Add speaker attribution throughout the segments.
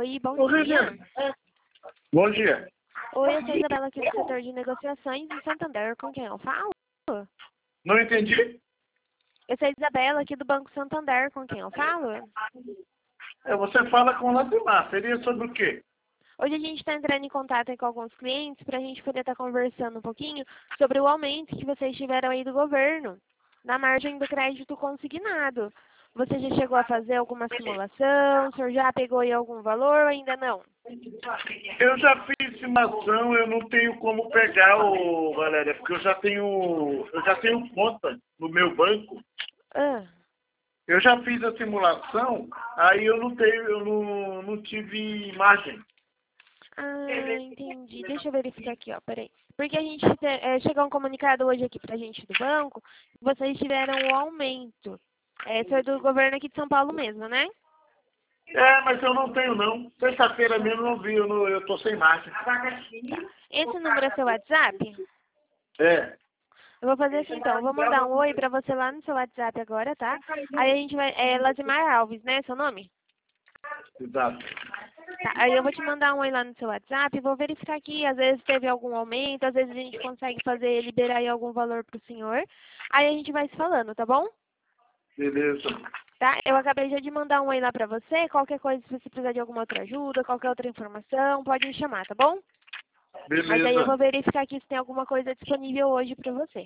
Speaker 1: Oi, bom
Speaker 2: Ô,
Speaker 1: dia.
Speaker 2: Regina. Bom dia.
Speaker 1: Oi, eu sou a Isabela aqui do setor de negociações em Santander. Com quem eu falo?
Speaker 2: Não entendi?
Speaker 1: Eu sou a Isabela aqui do Banco Santander. Com quem eu falo?
Speaker 2: Você fala com o Latimar. Seria sobre o quê?
Speaker 1: Hoje a gente está entrando em contato aí com alguns clientes para a gente poder estar conversando um pouquinho sobre o aumento que vocês tiveram aí do governo na margem do crédito consignado. Você já chegou a fazer alguma simulação? O senhor já pegou aí algum valor ou ainda não?
Speaker 2: Eu já fiz simulação, eu não tenho como pegar, Valéria, porque eu já tenho conta no meu banco.
Speaker 1: Ah,
Speaker 2: Eu já fiz a simulação, aí eu não tive margem.
Speaker 1: entendi. Deixa eu verificar aqui, ó, peraí. Porque a gente chegou um comunicado hoje aqui pra gente do banco, que vocês tiveram um aumento. Isso é do governo aqui de São Paulo mesmo, né?
Speaker 2: Mas eu não tenho não. Sexta-feira mesmo eu não vi, eu tô sem margem.
Speaker 1: Esse número é seu WhatsApp?
Speaker 2: É,
Speaker 1: Eu vou fazer assim então, eu vou mandar um oi pra você lá no seu WhatsApp agora, tá? Aí a gente vai, Lazimar Alves, né, seu nome?
Speaker 2: exato.
Speaker 1: Tá, aí eu vou te mandar um oi lá no seu WhatsApp, vou verificar aqui, às vezes teve algum aumento, às vezes a gente consegue fazer, liberar aí algum valor pro senhor. Aí a gente vai se falando, tá bom?
Speaker 2: Beleza.
Speaker 1: Tá? Eu acabei já de mandar um oi lá pra você, qualquer coisa, se você precisar de alguma outra ajuda, qualquer outra informação, pode me chamar, tá bom? Mas aí eu vou
Speaker 2: Beleza.
Speaker 1: verificar aqui se tem alguma coisa disponível hoje pra você.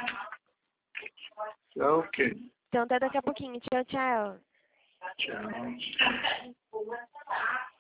Speaker 2: Ok.
Speaker 1: Então até daqui a pouquinho. Tchau, tchau.
Speaker 2: Tchau.